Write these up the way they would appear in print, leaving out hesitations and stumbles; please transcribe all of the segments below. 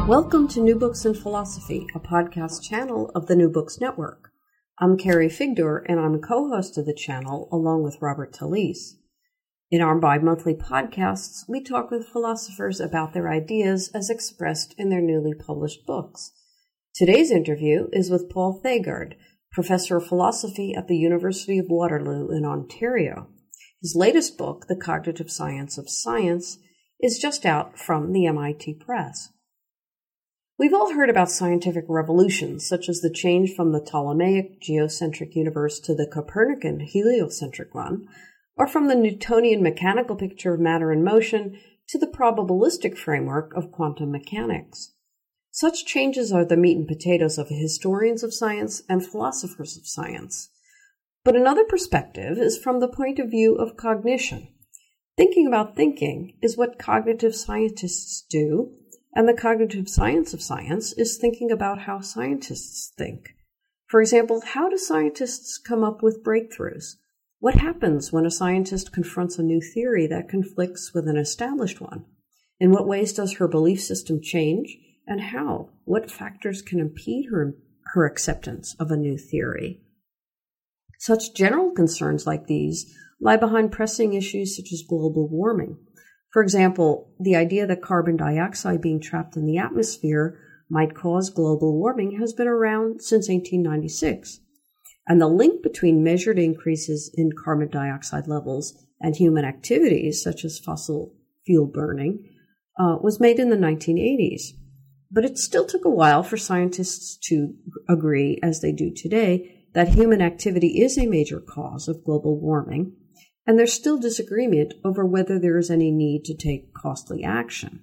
Welcome to New Books in Philosophy, a podcast channel of the New Books Network. I'm Carrie Figdor, and I'm co-host of the channel along with Robert Talisse. In our bi-monthly podcasts, we talk with philosophers about their ideas as expressed in their newly published books. Today's interview is with Paul Thagard, professor of philosophy at the University of Waterloo in Ontario. His latest book, The Cognitive Science of Science, is just out from the MIT Press. We've all heard about scientific revolutions, such as the change from the Ptolemaic geocentric universe to the Copernican heliocentric one, or from the Newtonian mechanical picture of matter in motion to the probabilistic framework of quantum mechanics. Such changes are the meat and potatoes of historians of science and philosophers of science. But another perspective is from the point of view of cognition. Thinking about thinking is what cognitive scientists do, and the cognitive science of science is thinking about how scientists think. For example, how do scientists come up with breakthroughs? What happens when a scientist confronts a new theory that conflicts with an established one? In what ways does her belief system change, and how? What factors can impede her acceptance of a new theory? Such general concerns like these lie behind pressing issues such as global warming. For example, the idea that carbon dioxide being trapped in the atmosphere might cause global warming has been around since 1896. And the link between measured increases in carbon dioxide levels and human activities, such as fossil fuel burning, was made in the 1980s. But it still took a while for scientists to agree, as they do today, that human activity is a major cause of global warming, and there's still disagreement over whether there is any need to take costly action.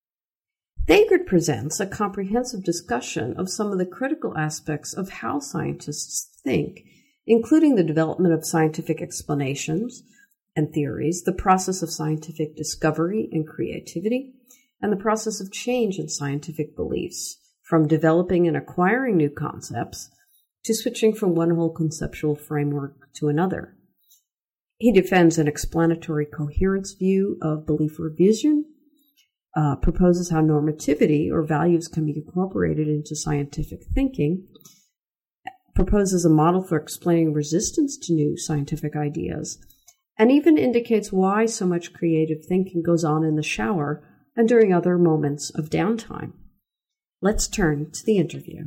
Thagard presents a comprehensive discussion of some of the critical aspects of how scientists think, including the development of scientific explanations and theories, the process of scientific discovery and creativity, and the process of change in scientific beliefs, from developing and acquiring new concepts to switching from one whole conceptual framework to another. He defends an explanatory coherence view of belief revision, proposes how normativity or values can be incorporated into scientific thinking, proposes a model for explaining resistance to new scientific ideas, and even indicates why so much creative thinking goes on in the shower and during other moments of downtime. Let's turn to the interview.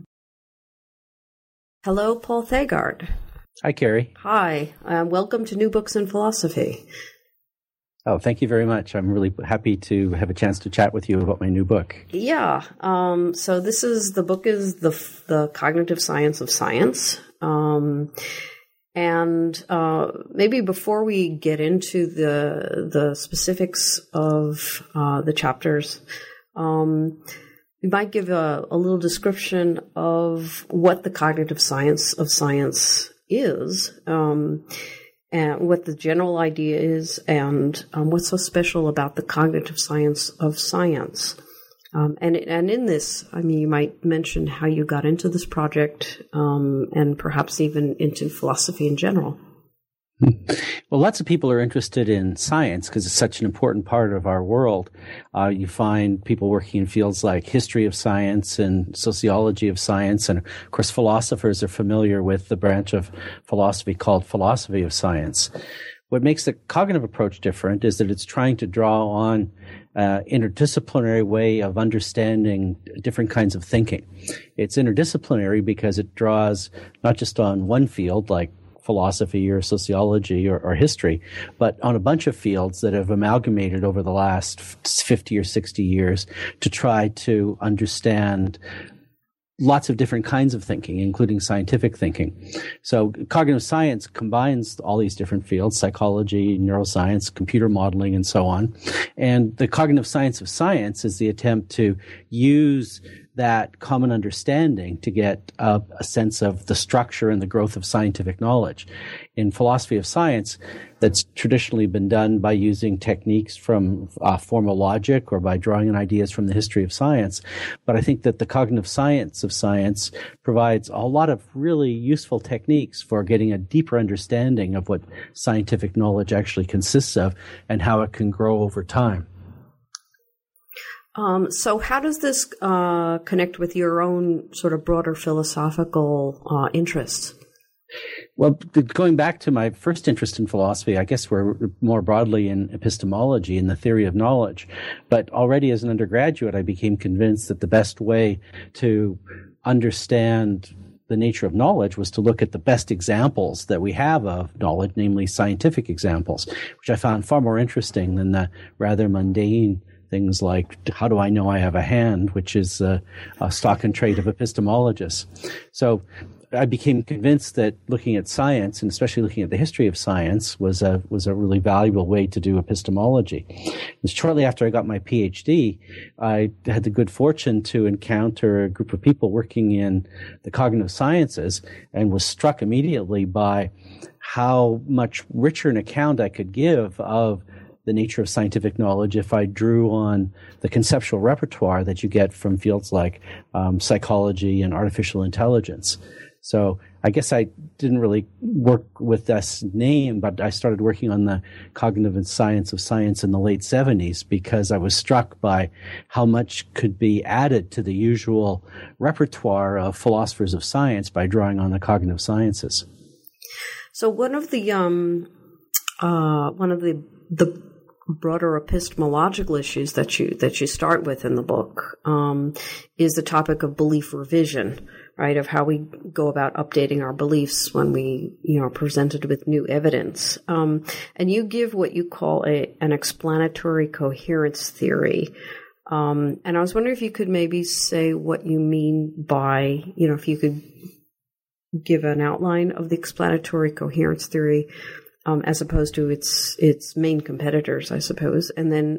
Hello, Paul Thagard. Hi, Carrie. Hi, welcome to New Books in Philosophy. Oh, thank you very much. I'm really happy to have a chance to chat with you about my new book. Yeah, so the book is the Cognitive Science of Science. And maybe before we get into the specifics of the chapters, we might give a little description of what the cognitive science of science is, and what the general idea is, and what's so special about the cognitive science of science. And in this, I mean, you might mention how you got into this project, and perhaps even into philosophy in general. Well, lots of people are interested in science because it's such an important part of our world. You find people working in fields like history of science and sociology of science. And, of course, philosophers are familiar with the branch of philosophy called philosophy of science. What makes the cognitive approach different is that it's trying to draw on interdisciplinary way of understanding different kinds of thinking. It's interdisciplinary because it draws not just on one field like philosophy or sociology or history, but on a bunch of fields that have amalgamated over the last 50 or 60 years to try to understand lots of different kinds of thinking, including scientific thinking. So cognitive science combines all these different fields, psychology, neuroscience, computer modeling, and so on. And the cognitive science of science is the attempt to use that common understanding to get a sense of the structure and the growth of scientific knowledge. In philosophy of science, that's traditionally been done by using techniques from formal logic or by drawing on ideas from the history of science. But I think that the cognitive science of science provides a lot of really useful techniques for getting a deeper understanding of what scientific knowledge actually consists of and how it can grow over time. So how does this connect with your own sort of broader philosophical interests? Well, going back to my first interest in philosophy, I guess we're more broadly in epistemology and the theory of knowledge. But already as an undergraduate, I became convinced that the best way to understand the nature of knowledge was to look at the best examples that we have of knowledge, namely scientific examples, which I found far more interesting than the rather mundane things like, how do I know I have a hand, which is a stock and trade of epistemologists. So I became convinced that looking at science, and especially looking at the history of science, was a really valuable way to do epistemology. And shortly after I got my PhD, I had the good fortune to encounter a group of people working in the cognitive sciences and was struck immediately by how much richer an account I could give of the nature of scientific knowledge if I drew on the conceptual repertoire that you get from fields like psychology and artificial intelligence. So I guess I didn't really work with this name, but I started working on the cognitive science of science in the late 70s because I was struck by how much could be added to the usual repertoire of philosophers of science by drawing on the cognitive sciences. So one of the broader epistemological issues that you start with in the book is the topic of belief revision, right? Of how we go about updating our beliefs when we, are presented with new evidence. And you give what you call an explanatory coherence theory. And I was wondering if you could maybe say what you mean by, if you could give an outline of the explanatory coherence theory, as opposed to its main competitors, I suppose. And then,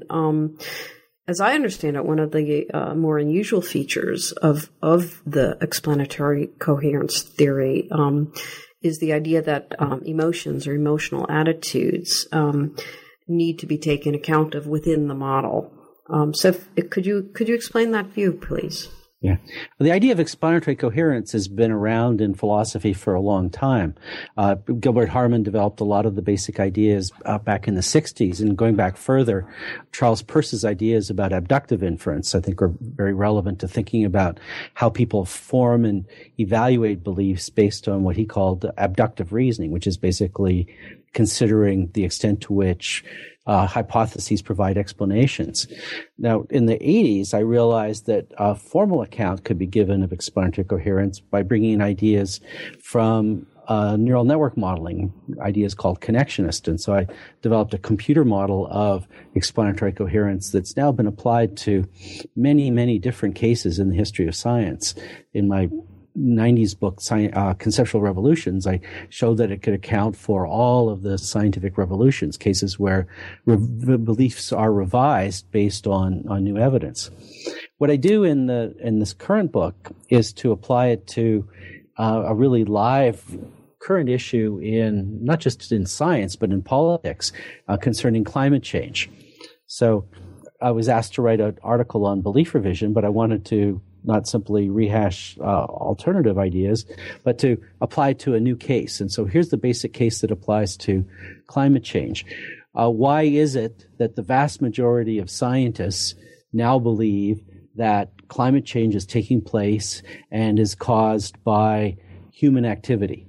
as I understand it, one of the more unusual features of the explanatory coherence theory is the idea that emotions or emotional attitudes need to be taken account of within the model. So could you explain that view, please? Yeah. Well, the idea of explanatory coherence has been around in philosophy for a long time. Gilbert Harman developed a lot of the basic ideas back in the 60s. And going back further, Charles Peirce's ideas about abductive inference, I think, are very relevant to thinking about how people form and evaluate beliefs based on what he called abductive reasoning, which is basically considering the extent to which hypotheses provide explanations. Now, in the 80s, I realized that a formal account could be given of explanatory coherence by bringing in ideas from neural network modeling, ideas called connectionist. And so I developed a computer model of explanatory coherence that's now been applied to many, many different cases in the history of science. In my 90s book, Conceptual Revolutions, I showed that it could account for all of the scientific revolutions, cases where beliefs are revised based on new evidence. What I do in this current book is to apply it to a really live current issue in not just in science but in politics concerning climate change. So I was asked to write an article on belief revision, but I wanted to not simply rehash alternative ideas, but to apply to a new case. And so here's the basic case that applies to climate change. Why is it that the vast majority of scientists now believe that climate change is taking place and is caused by human activity?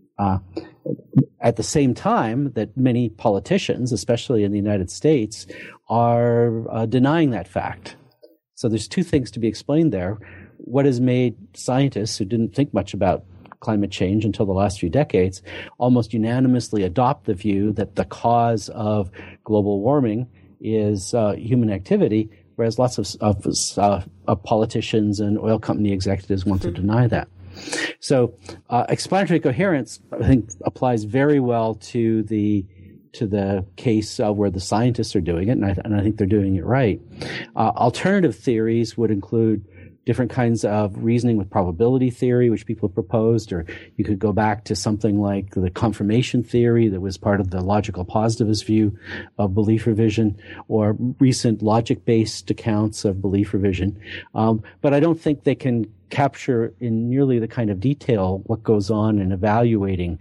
At the same time that many politicians, especially in the United States, are denying that fact. So there's two things to be explained there. What has made scientists who didn't think much about climate change until the last few decades almost unanimously adopt the view that the cause of global warming is human activity, whereas lots of politicians and oil company executives want to deny that. So explanatory coherence, I think, applies very well to the case where the scientists are doing it, and I think they're doing it right. Alternative theories would include different kinds of reasoning with probability theory, which people have proposed, or you could go back to something like the confirmation theory that was part of the logical positivist view of belief revision, or recent logic-based accounts of belief revision. But I don't think they can capture in nearly the kind of detail what goes on in evaluating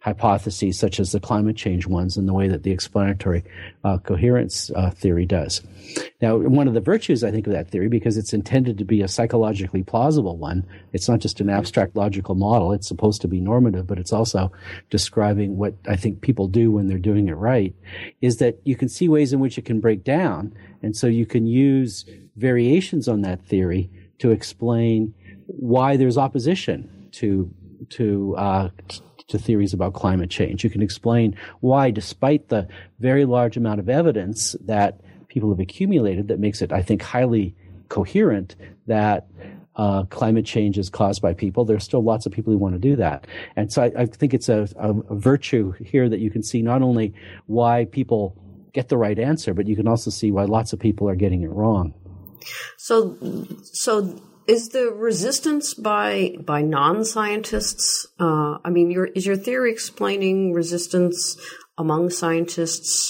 hypotheses, such as the climate change ones, in the way that the explanatory coherence theory does. Now, one of the virtues, I think, of that theory, because it's intended to be a psychologically plausible one, it's not just an abstract logical model. It's supposed to be normative, but it's also describing what I think people do when they're doing it right, is that you can see ways in which it can break down. And so you can use variations on that theory to explain why there's opposition to theories about climate change. You can explain why, despite the very large amount of evidence that people have accumulated that makes it, I think, highly coherent that climate change is caused by people, there's still lots of people who want to do that. And so I think it's a virtue here that you can see not only why people get the right answer, but you can also see why lots of people are getting it wrong. So is the resistance by non-scientists? Is your theory explaining resistance among scientists,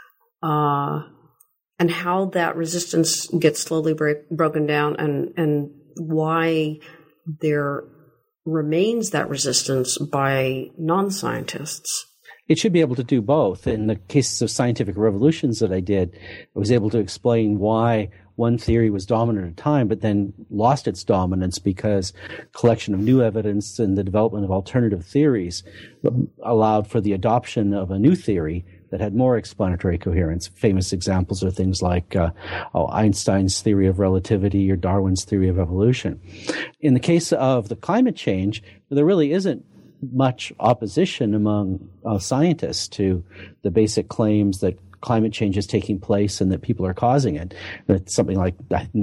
and how that resistance gets slowly broken down, and why there remains that resistance by non-scientists? It should be able to do both. In the cases of scientific revolutions that I did, I was able to explain why one theory was dominant at a time, but then lost its dominance because collection of new evidence and the development of alternative theories allowed for the adoption of a new theory that had more explanatory coherence. Famous examples are things like Einstein's theory of relativity or Darwin's theory of evolution. In the case of the climate change, there really isn't much opposition among scientists to the basic claims that climate change is taking place and that people are causing it. It's something like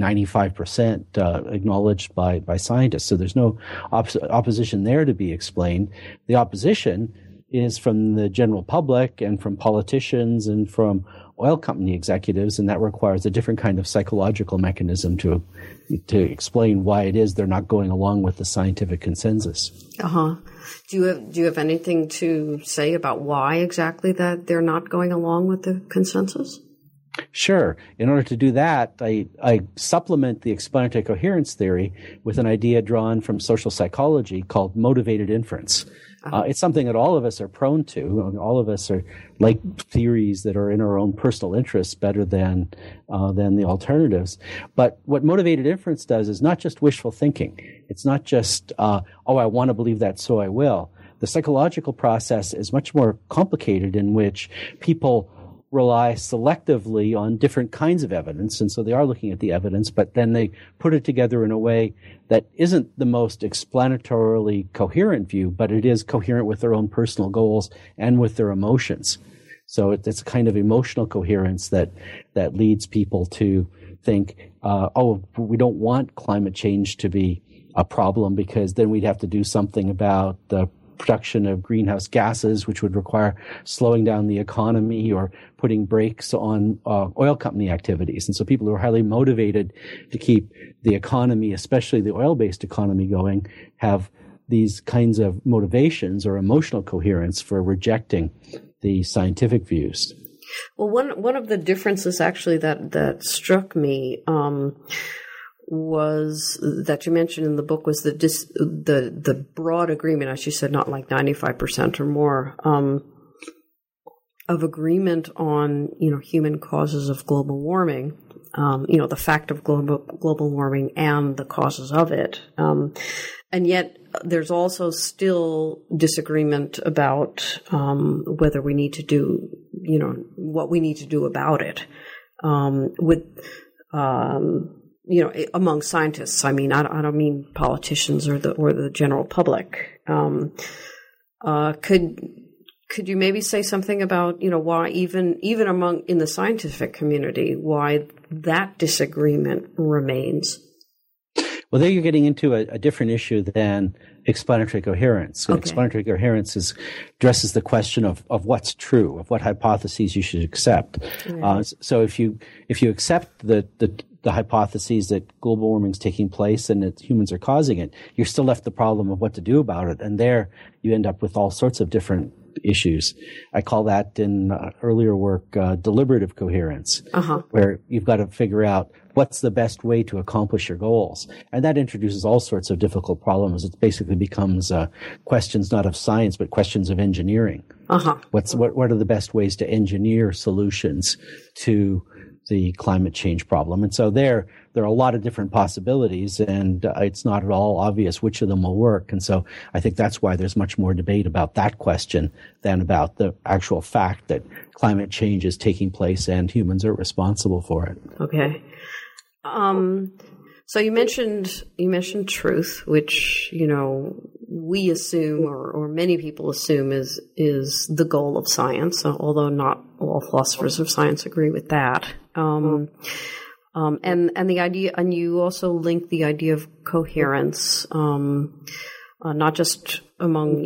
95% acknowledged by scientists. So there's no opposition there to be explained. The opposition is from the general public and from politicians and from oil company executives, and that requires a different kind of psychological mechanism to explain why it is they're not going along with the scientific consensus. Do you have anything to say about why exactly that they're not going along with the consensus? Sure. In order to do that, I supplement the explanatory coherence theory with an idea drawn from social psychology called motivated inference. It's something that all of us are prone to. All of us are like theories that are in our own personal interests better than the alternatives. But what motivated inference does is not just wishful thinking. It's not just, I want to believe that, so I will. The psychological process is much more complicated, in which people rely selectively on different kinds of evidence. And so they are looking at the evidence, but then they put it together in a way that isn't the most explanatorily coherent view, but it is coherent with their own personal goals and with their emotions. So it's a kind of emotional coherence that leads people to think, we don't want climate change to be a problem, because then we'd have to do something about the production of greenhouse gases, which would require slowing down the economy or putting brakes on oil company activities. And so people who are highly motivated to keep the economy, especially the oil-based economy, going, have these kinds of motivations or emotional coherence for rejecting the scientific views. Well, one of the differences actually that struck me was that you mentioned in the book was the broad agreement, as you said, not like 95% or more, of agreement on, human causes of global warming, the fact of global warming and the causes of it. And yet there's also still disagreement about whether we need to do, what we need to do about it, among scientists. I mean, I don't mean politicians or the general public. Could you maybe say something about, why even in the scientific community, why that disagreement remains? Well, there you're getting into a different issue than explanatory coherence. Okay. Explanatory coherence addresses the question of what's true, of what hypotheses you should accept. Right. So if you accept the the hypotheses that global warming is taking place and that humans are causing it, you're still left the problem of what to do about it. And there you end up with all sorts of different issues. I call that in earlier work deliberative coherence, where you've got to figure out what's the best way to accomplish your goals. And that introduces all sorts of difficult problems. It basically becomes questions not of science, but questions of engineering. What are the best ways to engineer solutions to the climate change problem? And so there are a lot of different possibilities, and it's not at all obvious which of them will work. And so I think that's why there's much more debate about that question than about the actual fact that climate change is taking place and humans are responsible for it. Okay. So you mentioned truth, which, we assume or many people assume is the goal of science, although not all philosophers of science agree with that. And the idea, and you also link the idea of coherence, not just among,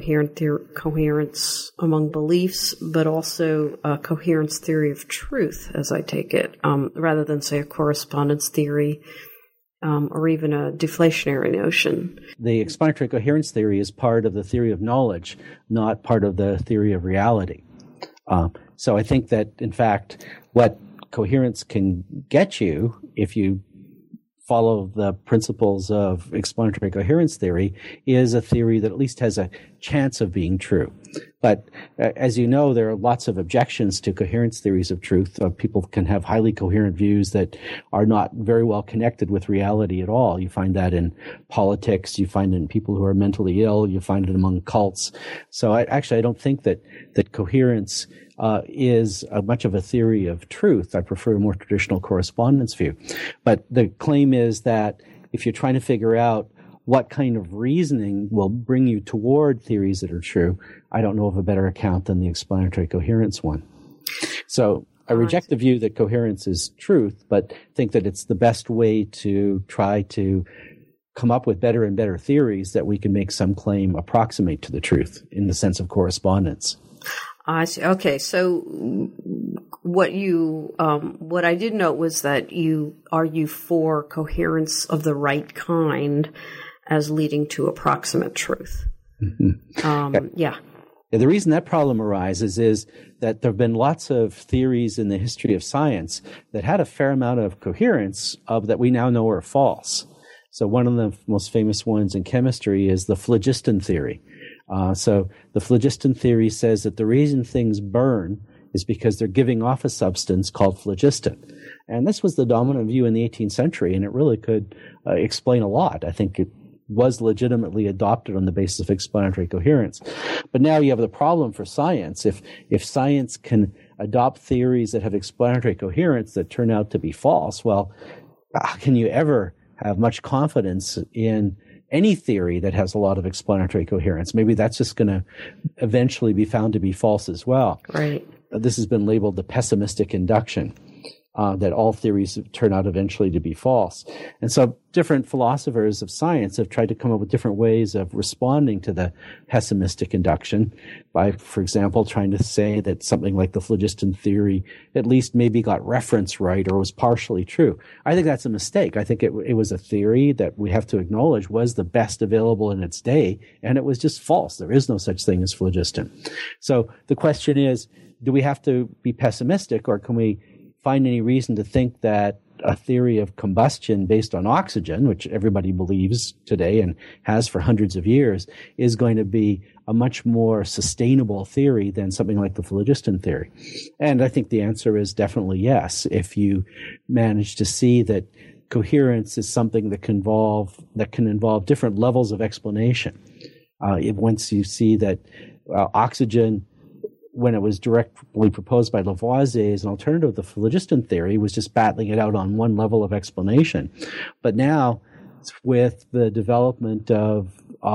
coherence among beliefs, but also a coherence theory of truth, as I take it, rather than say a correspondence theory, or even a deflationary notion. The explanatory coherence theory is part of the theory of knowledge, not part of the theory of reality. So I think that, in fact, what coherence can get you, if you follow the principles of explanatory coherence theory, is a theory that at least has a chance of being true. But as you know, there are lots of objections to coherence theories of truth. People can have highly coherent views that are not very well connected with reality at all. You find that in politics. You find it in people who are mentally ill. You find it among cults. So I don't think that coherence is much of a theory of truth. I prefer a more traditional correspondence view. But the claim is that if you're trying to figure out what kind of reasoning will bring you toward theories that are true, I don't know of a better account than the explanatory coherence one. So I reject the view that coherence is truth, but think that it's the best way to try to come up with better and better theories that we can make some claim approximate to the truth in the sense of correspondence. I see. Okay, so what I did note was that you argue for coherence of the right kind as leading to approximate truth. Yeah. The reason that problem arises is that there have been lots of theories in the history of science that had a fair amount of coherence that we now know are false. So one of the most famous ones in chemistry is the phlogiston theory. So the phlogiston theory says that the reason things burn is because they're giving off a substance called phlogiston. And this was the dominant view in the 18th century, and it really could explain a lot. I think it was legitimately adopted on the basis of explanatory coherence. But now you have the problem for science. If science can adopt theories that have explanatory coherence that turn out to be false, well, how can you ever have much confidence in any theory that has a lot of explanatory coherence? Maybe that's just going to eventually be found to be false as well. Right. This has been labeled the pessimistic induction, that all theories turn out eventually to be false. And so different philosophers of science have tried to come up with different ways of responding to the pessimistic induction by, for example, trying to say that something like the phlogiston theory at least maybe got reference right or was partially true. I think that's a mistake. I think it was a theory that we have to acknowledge was the best available in its day, and it was just false. There is no such thing as phlogiston. So the question is, do we have to be pessimistic, or can we find any reason to think that a theory of combustion based on oxygen, which everybody believes today and has for hundreds of years, is going to be a much more sustainable theory than something like the phlogiston theory? And I think the answer is definitely yes. If you manage to see that coherence is something that can involve different levels of explanation. Once you see that oxygen, when it was directly proposed by Lavoisier as an alternative to the phlogiston theory, was just battling it out on one level of explanation. But now, with the development of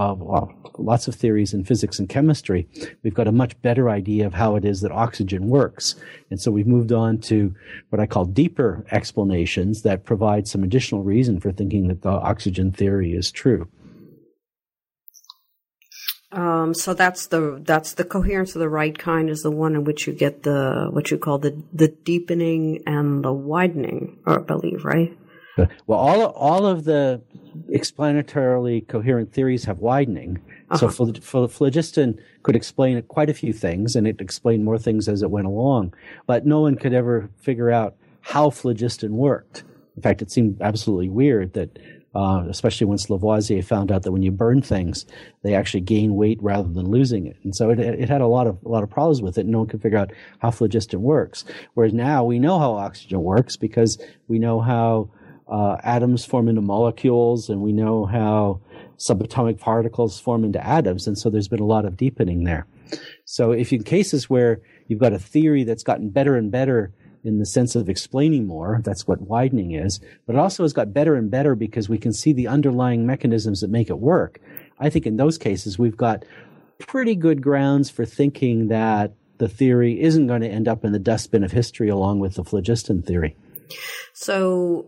lots of theories in physics and chemistry, we've got a much better idea of how it is that oxygen works. And so we've moved on to what I call deeper explanations that provide some additional reason for thinking that the oxygen theory is true. So that's the coherence of the right kind is the one in which you get what you call the deepening and the widening, I believe, right? Well, all of the explanatorily coherent theories have widening. So phlogiston could explain quite a few things, and it explained more things as it went along. But no one could ever figure out how phlogiston worked. In fact, it seemed absolutely weird that, especially once Lavoisier found out that when you burn things, they actually gain weight rather than losing it. And so it had a lot of problems with it, and no one could figure out how phlogiston works. Whereas now we know how oxygen works because we know how atoms form into molecules, and we know how subatomic particles form into atoms, and so there's been a lot of deepening there. So if in cases where you've got a theory that's gotten better and better in the sense of explaining more, that's what widening is, but it also has got better and better because we can see the underlying mechanisms that make it work. I think in those cases we've got pretty good grounds for thinking that the theory isn't going to end up in the dustbin of history along with the phlogiston theory. So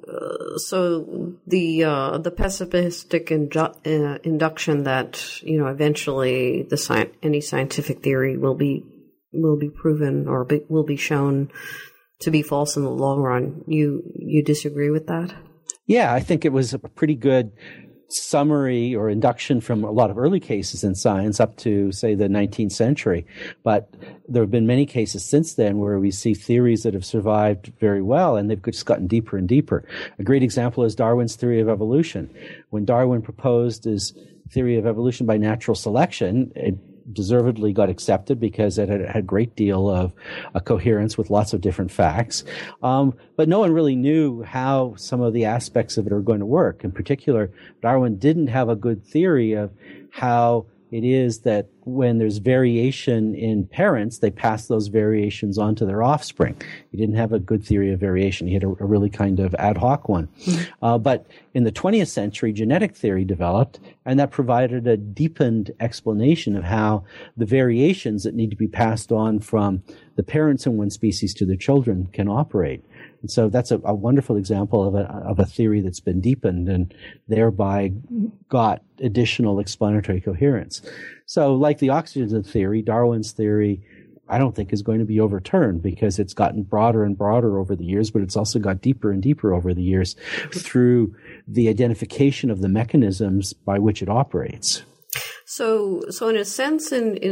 the pessimistic induction that eventually any scientific theory will be proven or will be shown to be false in the long run. You disagree with that? Yeah, I think it was a pretty good summary or induction from a lot of early cases in science up to, say, the 19th century. But there have been many cases since then where we see theories that have survived very well, and they've just gotten deeper and deeper. A great example is Darwin's theory of evolution. When Darwin proposed his theory of evolution by natural selection, it deservedly got accepted because it had a great deal of coherence with lots of different facts. But no one really knew how some of the aspects of it are going to work. In particular, Darwin didn't have a good theory of how it is that when there's variation in parents, they pass those variations on to their offspring. He didn't have a good theory of variation. He had a really kind of ad hoc one. But in the 20th century, genetic theory developed, and that provided a deepened explanation of how the variations that need to be passed on from the parents in one species to their children can operate. And so that's a wonderful example of a theory that's been deepened and thereby got additional explanatory coherence. So like the oxygen theory, Darwin's theory, I don't think is going to be overturned because it's gotten broader and broader over the years, but it's also got deeper and deeper over the years through the identification of the mechanisms by which it operates. So in a sense,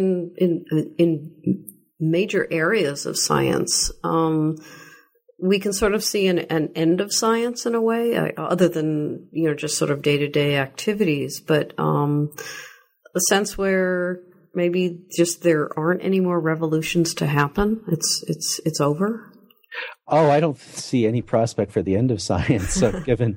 in major areas of science, we can sort of see an end of science in a way, other than, just sort of day-to-day activities, but a sense where maybe just there aren't any more revolutions to happen. It's over. Oh, I don't see any prospect for the end of science, given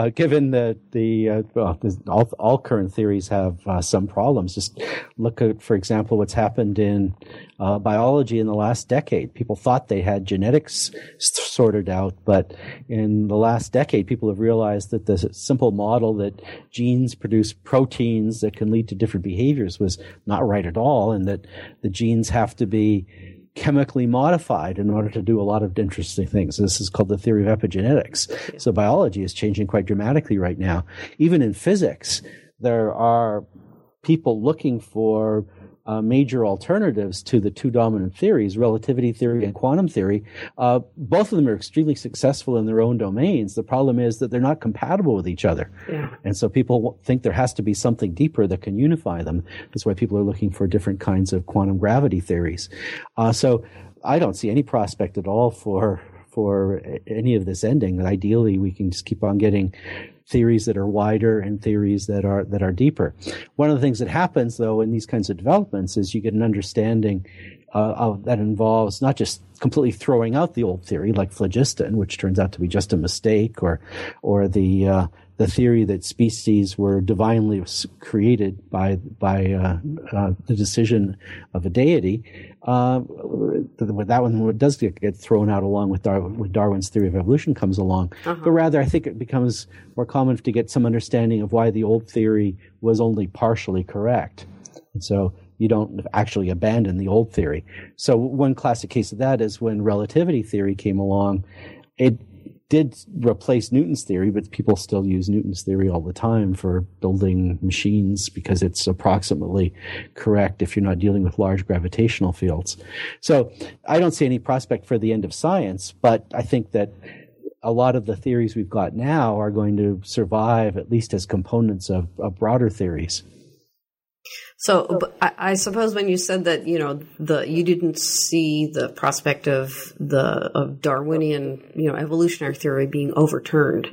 all current theories have some problems. Just look at, for example, what's happened in biology in the last decade. People thought they had genetics sorted out, but in the last decade, people have realized that the simple model that genes produce proteins that can lead to different behaviors was not right at all, and that the genes have to be chemically modified in order to do a lot of interesting things. This is called the theory of epigenetics. So biology is changing quite dramatically right now. Even in physics, there are people looking for major alternatives to the two dominant theories, relativity theory and quantum theory. Both of them are extremely successful in their own domains. The problem is that they're not compatible with each other. Yeah. And so people think there has to be something deeper that can unify them. That's why people are looking for different kinds of quantum gravity theories. So I don't see any prospect at all for any of this ending. Ideally, we can just keep on getting theories that are wider and theories that are deeper. One of the things that happens, though, in these kinds of developments is you get an understanding that involves not just completely throwing out the old theory, like phlogiston, which turns out to be just a mistake, or the theory that species were divinely created by the decision of a deity. That one does get thrown out along with Darwin's theory of evolution comes along. But rather, I think it becomes more common to get some understanding of why the old theory was only partially correct. And so you don't actually abandon the old theory. So one classic case of that is when relativity theory came along. It did replace Newton's theory, but people still use Newton's theory all the time for building machines because it's approximately correct if you're not dealing with large gravitational fields. So I don't see any prospect for the end of science, but I think that a lot of the theories we've got now are going to survive at least as components of broader theories. So I suppose when you said that, you didn't see the prospect of Darwinian, evolutionary theory being overturned,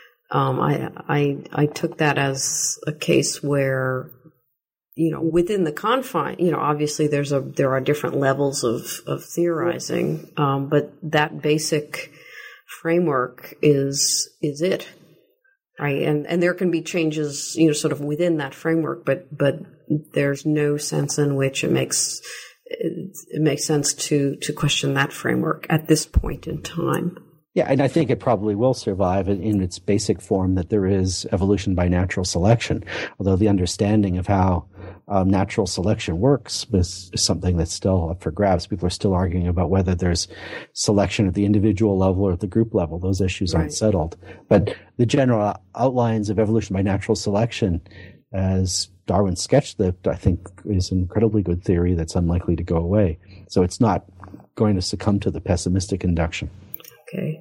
I took that as a case where, within the confine, obviously there are different levels of theorizing, but that basic framework is it. Right, and there can be changes, sort of within that framework, but there's no sense in which it makes sense to question that framework at this point in time. Yeah, and I think it probably will survive in its basic form that there is evolution by natural selection, although the understanding of how natural selection works is something that's still up for grabs. People are still arguing about whether there's selection at the individual level or at the group level. Those issues aren't settled. But the general outlines of evolution by natural selection, as Darwin sketched it, I think is an incredibly good theory that's unlikely to go away. So it's not going to succumb to the pessimistic induction. Okay.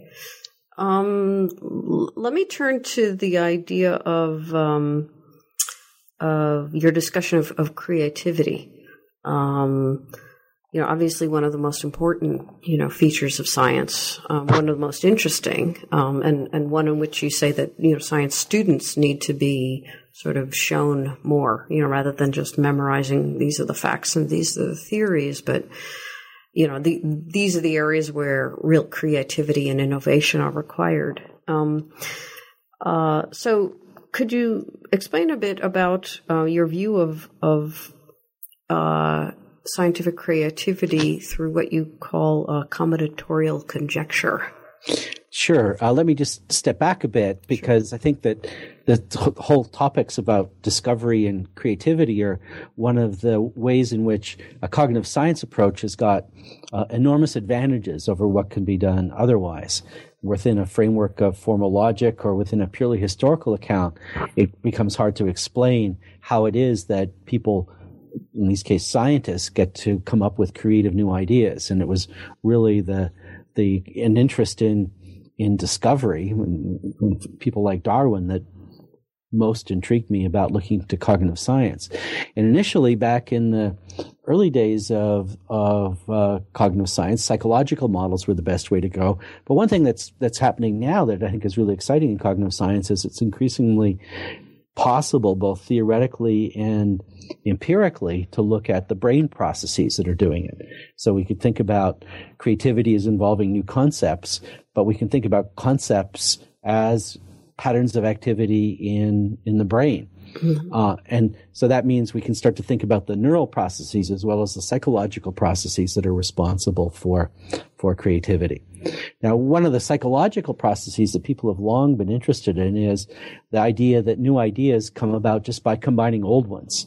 Let me turn to the idea of your discussion of creativity. Obviously one of the most important, features of science, one of the most interesting, and one in which you say that, science students need to be sort of shown more, rather than just memorizing these are the facts and these are the theories, but these are the areas where real creativity and innovation are required. So could you explain a bit about your view of scientific creativity through what you call combinatorial conjecture? Sure. Let me just step back a bit because I think that the whole topics about discovery and creativity are one of the ways in which a cognitive science approach has got enormous advantages over what can be done otherwise. Within a framework of formal logic or within a purely historical account, it becomes hard to explain how it is that people, in this case scientists, get to come up with creative new ideas. And it was really an interest in discovery, when people like Darwin, that most intrigued me about looking to cognitive science. And initially, back in the early days of cognitive science, psychological models were the best way to go. But one thing that's happening now that I think is really exciting in cognitive science is it's increasingly possible, both theoretically and empirically, to look at the brain processes that are doing it. So we could think about creativity as involving new concepts, but we can think about concepts as patterns of activity in the brain. Mm-hmm. And so that means we can start to think about the neural processes as well as the psychological processes that are responsible for creativity. Now, one of the psychological processes that people have long been interested in is the idea that new ideas come about just by combining old ones.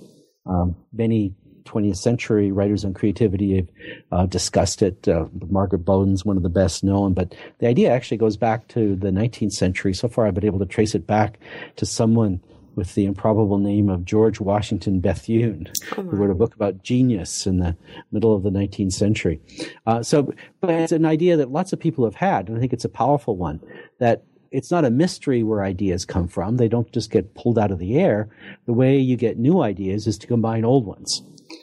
Many 20th century writers on creativity have discussed it. Margaret Bowden's one of the best known, but the idea actually goes back to the 19th century. So far, I've been able to trace it back to someone with the improbable name of George Washington Bethune, who wrote a book about genius in the middle of the 19th century. But it's an idea that lots of people have had, and I think it's a powerful one, that it's not a mystery where ideas come from. They don't just get pulled out of the air. The way you get new ideas is to combine old ones.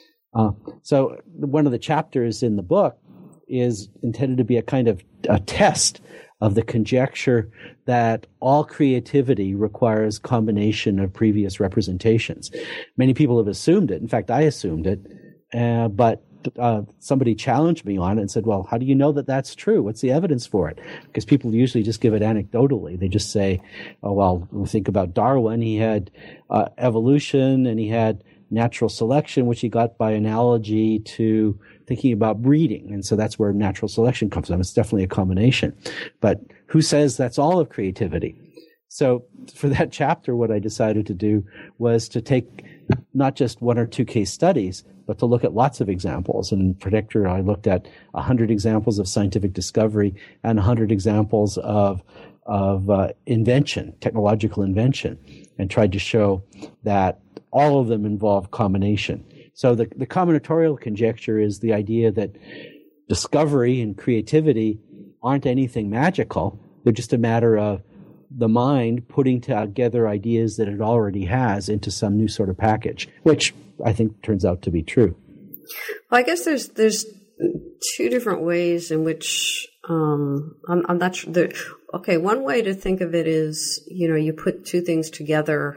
So one of the chapters in the book is intended to be a kind of a test of the conjecture that all creativity requires combination of previous representations. Many people have assumed it. In fact, I assumed it, but somebody challenged me on it and said, well, how do you know that that's true? What's the evidence for it? Because people usually just give it anecdotally. They just say, oh, well, we think about Darwin. He had evolution and he had natural selection, which he got by analogy to thinking about breeding. And so that's where natural selection comes from. It's definitely a combination. But who says that's all of creativity? So for that chapter, what I decided to do was to take not just one or two case studies, but to look at lots of examples. And in particular, I looked at 100 examples of scientific discovery and 100 examples of invention, technological invention, and tried to show that all of them involve combination. So the combinatorial conjecture is the idea that discovery and creativity aren't anything magical. They're just a matter of the mind putting together ideas that it already has into some new sort of package, which I think turns out to be true. Well, I guess there's two different ways in which I'm not sure. Okay, one way to think of it is, you put two things together,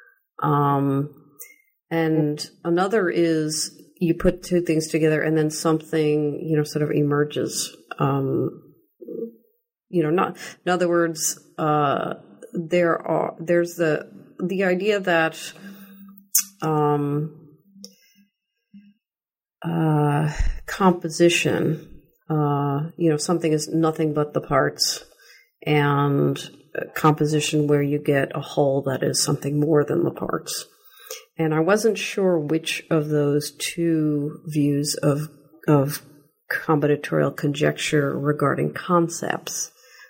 and another is you put two things together and then something, sort of emerges. Not, in other words, there's the idea that composition, something is nothing but the parts, and composition where you get a whole that is something more than the parts. And I wasn't sure which of those two views of combinatorial conjecture regarding concepts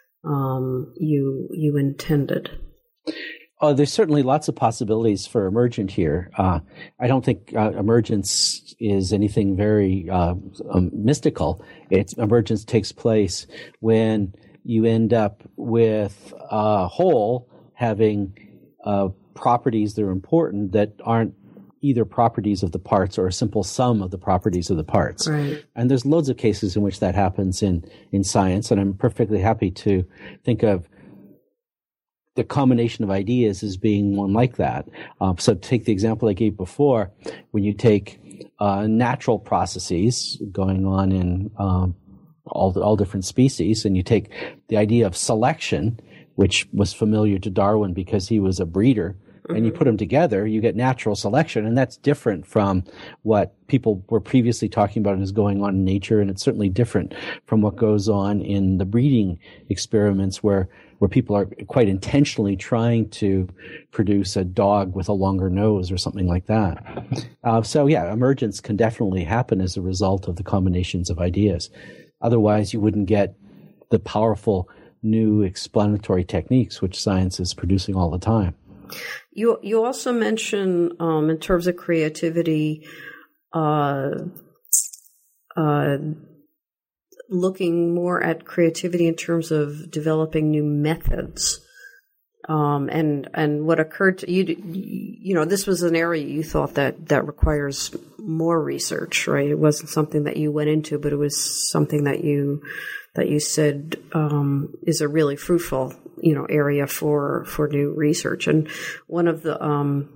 you intended. Oh, there's certainly lots of possibilities for emergent here. I don't think emergence is anything very mystical. Emergence takes place when you end up with a whole having properties that are important that aren't either properties of the parts or a simple sum of the properties of the parts. Right. And there's loads of cases in which that happens in science, and I'm perfectly happy to think of the combination of ideas as being one like that. So take the example I gave before, when you take natural processes going on in all different species, and you take the idea of selection, which was familiar to Darwin because he was a breeder, and you put them together, you get natural selection, and that's different from what people were previously talking about as going on in nature, and it's certainly different from what goes on in the breeding experiments where people are quite intentionally trying to produce a dog with a longer nose or something like that. So yeah, emergence can definitely happen as a result of the combinations of ideas. Otherwise, you wouldn't get the powerful new explanatory techniques which science is producing all the time. You also mention in terms of creativity, looking more at creativity in terms of developing new methods. And what occurred to you, this was an area you thought that requires more research, right? It wasn't something that you went into, but it was something that you said is a really fruitful, area for new research. And one of the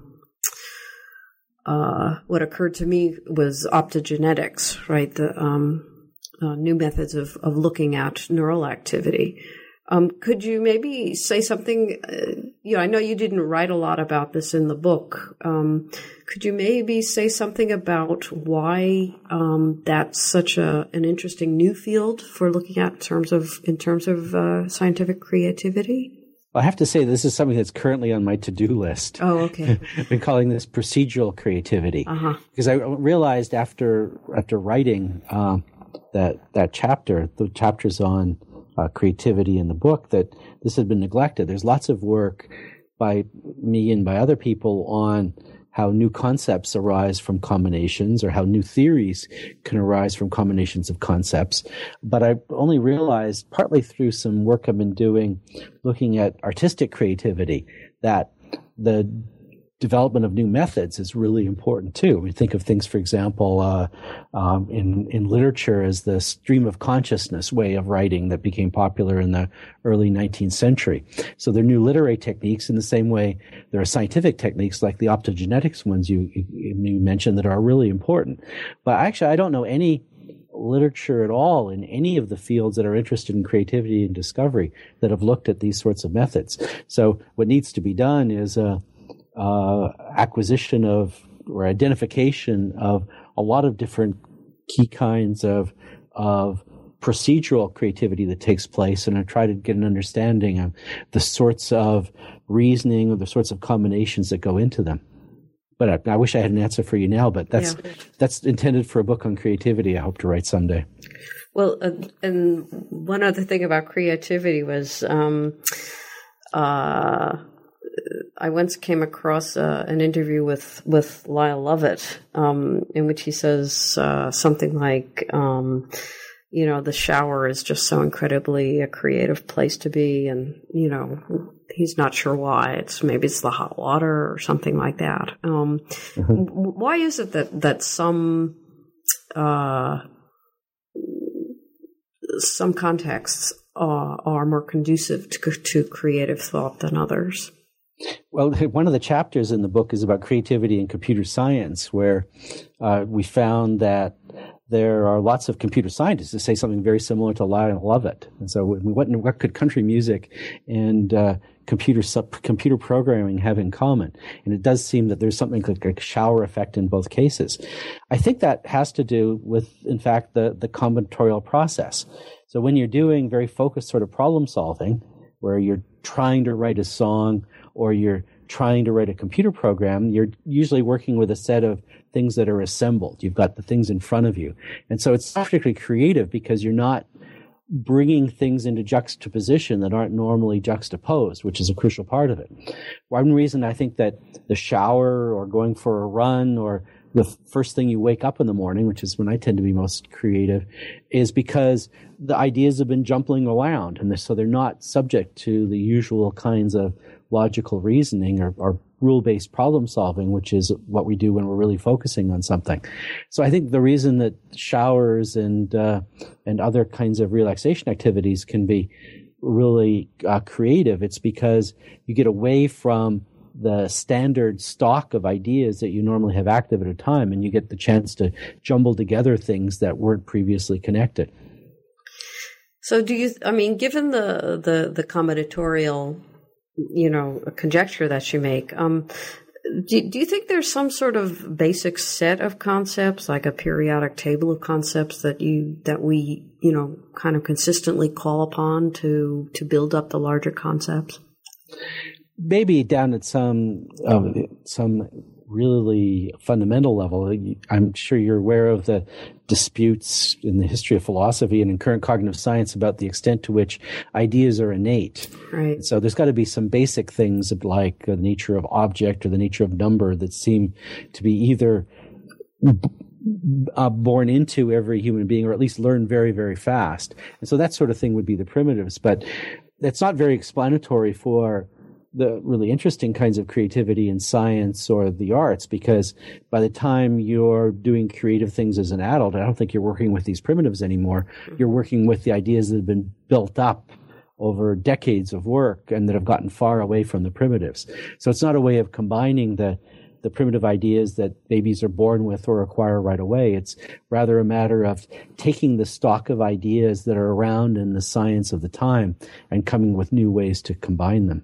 what occurred to me was optogenetics, right? The new methods of looking at neural activity. Could you maybe say something? I know you didn't write a lot about this in the book. Could you maybe say something about why that's such an interesting new field for looking at in terms of scientific creativity? I have to say this is something that's currently on my to-do list. Oh, okay. I've been calling this procedural creativity because I realized after writing that chapter, the chapters on creativity in the book, that this had been neglected. There's lots of work by me and by other people on how new concepts arise from combinations, or how new theories can arise from combinations of concepts. But I only realized, partly through some work I've been doing looking at artistic creativity, that the development of new methods is really important too. We think of things, for example, in literature as the stream of consciousness way of writing that became popular in the early 19th century. So there are new literary techniques in the same way there are scientific techniques like the optogenetics ones you mentioned that are really important. But actually, I don't know any literature at all in any of the fields that are interested in creativity and discovery that have looked at these sorts of methods. So what needs to be done is acquisition of or identification of a lot of different key kinds of procedural creativity that takes place, and I try to get an understanding of the sorts of reasoning or the sorts of combinations that go into them. But I wish I had an answer for you now, but that's intended for a book on creativity I hope to write someday. Well, and one other thing about creativity was I once came across an interview with Lyle Lovett in which he says something like, the shower is just so incredibly a creative place to be, and, he's not sure why. Maybe it's the hot water or something like that. Why is it that some contexts are more conducive to creative thought than others? Well, one of the chapters in the book is about creativity in computer science, where we found that there are lots of computer scientists who say something very similar to Lyle Lovett. And so what could country music and computer programming have in common? And it does seem that there's something like a shower effect in both cases. I think that has to do with, in fact, the combinatorial process. So when you're doing very focused sort of problem solving, where you're trying to write a song or you're trying to write a computer program, you're usually working with a set of things that are assembled. You've got the things in front of you. And so it's not particularly creative because you're not bringing things into juxtaposition that aren't normally juxtaposed, which is a crucial part of it. One reason I think that the shower or going for a run or the first thing you wake up in the morning, which is when I tend to be most creative, is because the ideas have been jumbling around, and so they're not subject to the usual kinds of logical reasoning or rule-based problem solving, which is what we do when we're really focusing on something. So I think the reason that showers and other kinds of relaxation activities can be really creative, it's because you get away from the standard stock of ideas that you normally have active at a time, and you get the chance to jumble together things that weren't previously connected. So given the combinatorial, conjecture that you make, do you think there's some sort of basic set of concepts, like a periodic table of concepts that we kind of consistently call upon to build up the larger concepts? Maybe down at some really fundamental level. I'm sure you're aware of the disputes in the history of philosophy and in current cognitive science about the extent to which ideas are innate. Right. So there's got to be some basic things like the nature of object or the nature of number that seem to be either born into every human being or at least learned very, very fast. And so that sort of thing would be the primitives. But that's not very explanatory for the really interesting kinds of creativity in science or the arts, because by the time you're doing creative things as an adult, I don't think you're working with these primitives anymore. You're working with the ideas that have been built up over decades of work and that have gotten far away from the primitives. So it's not a way of combining the primitive ideas that babies are born with or acquire right away. It's rather a matter of taking the stock of ideas that are around in the science of the time and coming with new ways to combine them.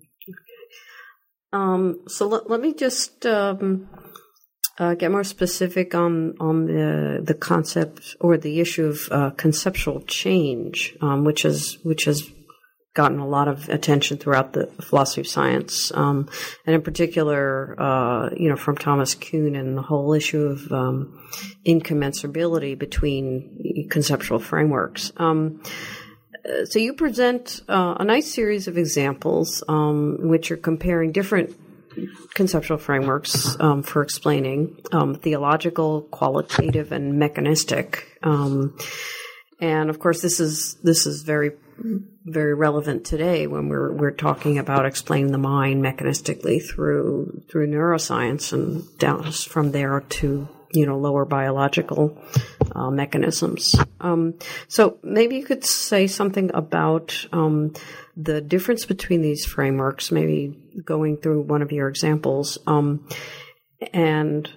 So let me just get more specific on the concept or the issue of conceptual change, which has gotten a lot of attention throughout the philosophy of science, and in particular, from Thomas Kuhn and the whole issue of incommensurability between conceptual frameworks. So you present a nice series of examples in which you're comparing different conceptual frameworks for explaining theological, qualitative, and mechanistic. And of course, this is very, very relevant today when we're talking about explaining the mind mechanistically through neuroscience and down from there to lower biological mechanisms. So maybe you could say something about the difference between these frameworks, maybe going through one of your examples, and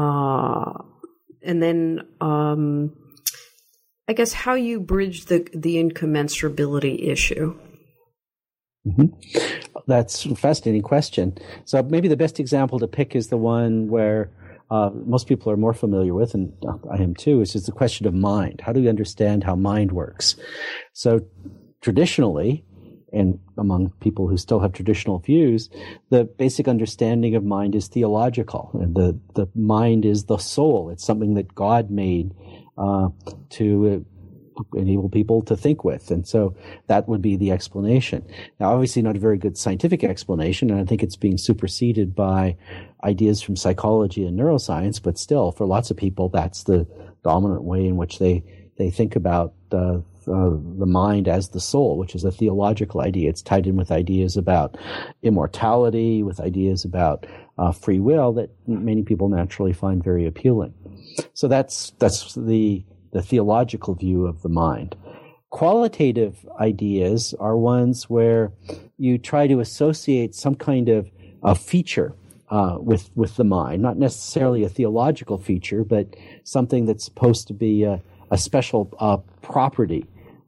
then I guess how you bridge the incommensurability issue. Mm-hmm. That's a fascinating question. So maybe the best example to pick is the one where most people are more familiar with, and I am too, is just the question of mind. How do we understand how mind works? So traditionally, and among people who still have traditional views, the basic understanding of mind is theological. And the mind is the soul. It's something that God made to enable people to think with. And so that would be the explanation. Now, obviously not a very good scientific explanation, and I think it's being superseded by ideas from psychology and neuroscience, but still, for lots of people, that's the dominant way in which they think about the mind as the soul, which is a theological idea. It's tied in with ideas about immortality, with ideas about free will that many people naturally find very appealing. So that's the theological view of the mind. Qualitative ideas are ones where you try to associate some kind of a feature with the mind, not necessarily a theological feature, but something that's supposed to be a special property.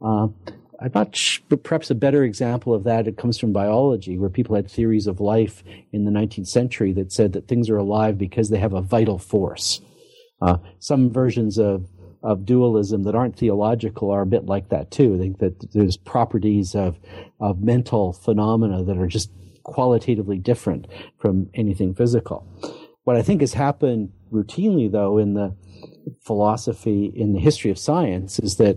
I'm not but perhaps a better example of that, it comes from biology, where people had theories of life in the 19th century that said that things are alive because they have a vital force. Some versions of dualism that aren't theological are a bit like that too. I think that there's properties of mental phenomena that are just qualitatively different from anything physical. What I think has happened routinely, though, in the philosophy, in the history of science, is that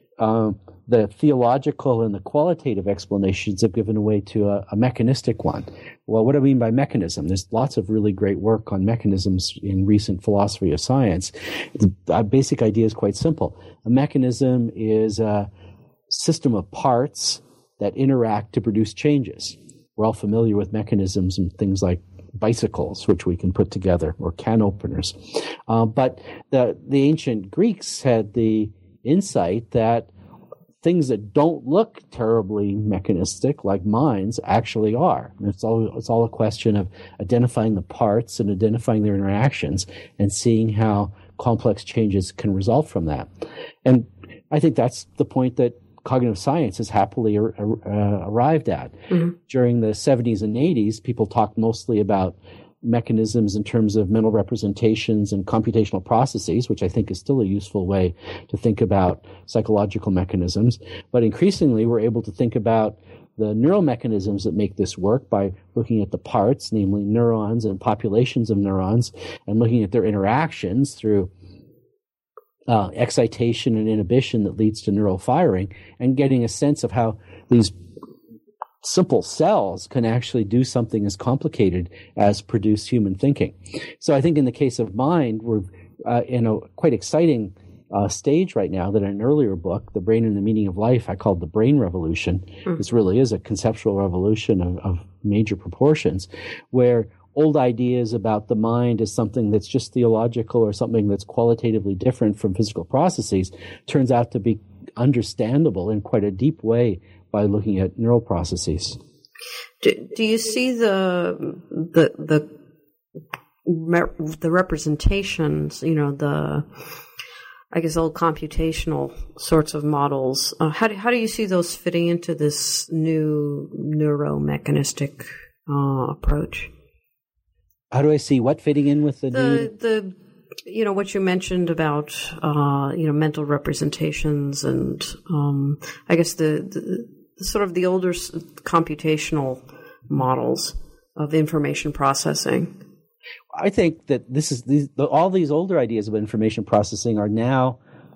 the theological and the qualitative explanations have given way to a mechanistic one. Well, what do I mean by mechanism? There's lots of really great work on mechanisms in recent philosophy of science. The basic idea is quite simple. A mechanism is a system of parts that interact to produce changes. We're all familiar with mechanisms and things like bicycles, which we can put together, or can openers. But the ancient Greeks had the insight that things that don't look terribly mechanistic, like minds, actually are. And it's all a question of identifying the parts and identifying their interactions and seeing how complex changes can result from that. And I think that's the point that cognitive science has happily arrived at. Mm-hmm. During the 70s and 80s, people talked mostly about mechanisms in terms of mental representations and computational processes, which I think is still a useful way to think about psychological mechanisms. But increasingly, we're able to think about the neural mechanisms that make this work by looking at the parts, namely neurons and populations of neurons, and looking at their interactions through excitation and inhibition that leads to neural firing, and getting a sense of how these simple cells can actually do something as complicated as produce human thinking. So I think in the case of mind, we're in a quite exciting stage right now that in an earlier book, The Brain and the Meaning of Life, I called The Brain Revolution. This really is a conceptual revolution of major proportions, where old ideas about the mind as something that's just theological or something that's qualitatively different from physical processes turns out to be understandable in quite a deep way by looking at neural processes. Do you see the representations, I guess old computational sorts of models? How do you see those fitting into this new neuromechanistic approach? How do I see what fitting in with the new? What you mentioned about, mental representations and, I guess the sort of the older computational models of information processing. I think that all these older ideas of information processing are now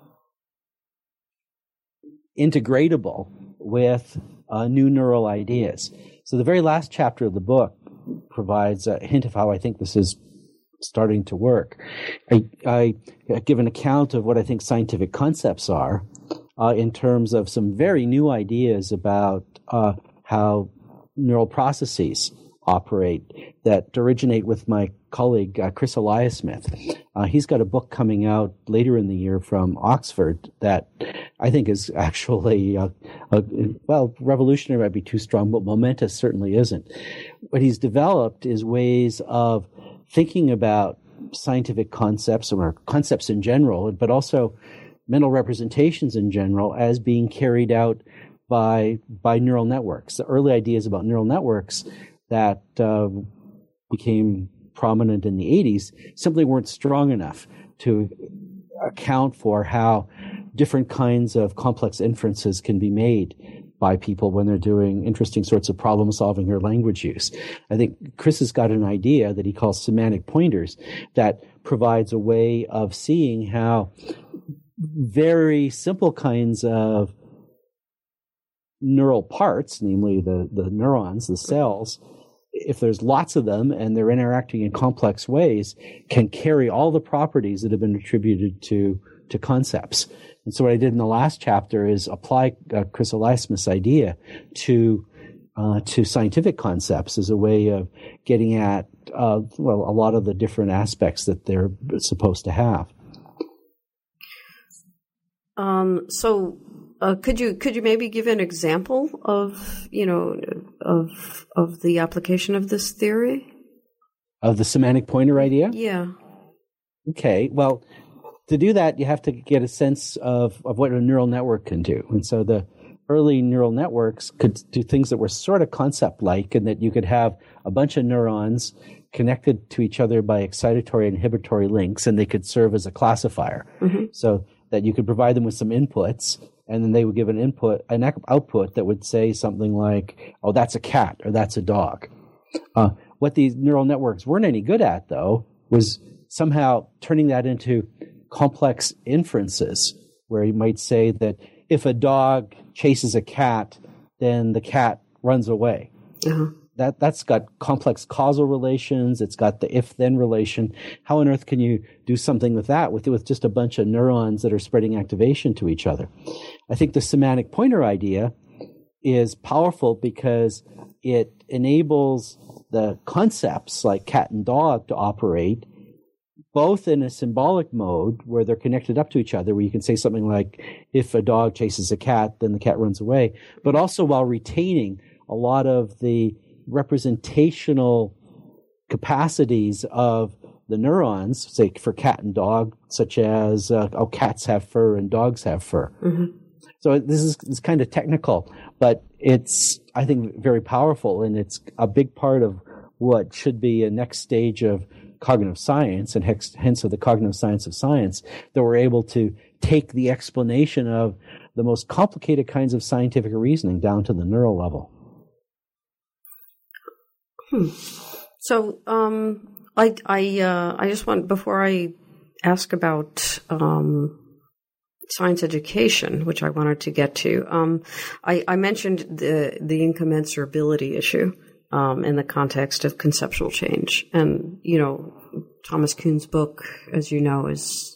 integratable with new neural ideas. So the very last chapter of the book provides a hint of how I think this is starting to work. I give an account of what I think scientific concepts are in terms of some very new ideas about how neural processes operate that originate with my colleague Chris Eliasmith. He's got a book coming out later in the year from Oxford that I think is actually, revolutionary might be too strong, but momentous certainly isn't. What he's developed is ways of thinking about scientific concepts or concepts in general, but also mental representations in general as being carried out by neural networks. The early ideas about neural networks that became prominent in the 80s simply weren't strong enough to account for how different kinds of complex inferences can be made by people when they're doing interesting sorts of problem solving or language use. I think Chris has got an idea that he calls semantic pointers that provides a way of seeing how very simple kinds of neural parts, namely the neurons, the cells, if there's lots of them and they're interacting in complex ways, can carry all the properties that have been attributed to concepts. And so what I did in the last chapter is apply Chris Eliasmith's idea to scientific concepts as a way of getting at a lot of the different aspects that they're supposed to have. Could you maybe give an example of the application of this theory? Of the semantic pointer idea? Yeah. Okay. Well, to do that, you have to get a sense of what a neural network can do. And so the early neural networks could do things that were sort of concept-like, and that you could have a bunch of neurons connected to each other by excitatory and inhibitory links, and they could serve as a classifier. Mm-hmm. So that you could provide them with some inputs, and then they would give an output that would say something like, oh, that's a cat, or that's a dog. What these neural networks weren't any good at, though, was somehow turning that into complex inferences, where you might say that if a dog chases a cat, then the cat runs away. Uh-huh. That's got complex causal relations. It's got the if-then relation. How on earth can you do something with that with just a bunch of neurons that are spreading activation to each other? I think the semantic pointer idea is powerful because it enables the concepts like cat and dog to operate both in a symbolic mode where they're connected up to each other, where you can say something like, if a dog chases a cat, then the cat runs away, but also while retaining a lot of the representational capacities of the neurons, say for cat and dog, such as, cats have fur and dogs have fur. Mm-hmm. So this is kind of technical, but it's, I think, very powerful, and it's a big part of what should be a next stage of cognitive science, and hence of the cognitive science of science, that we're able to take the explanation of the most complicated kinds of scientific reasoning down to the neural level. So, I just want, before I ask about science education, which I wanted to get to, I mentioned the incommensurability issue. In the context of conceptual change. And, Thomas Kuhn's book, as you know, is,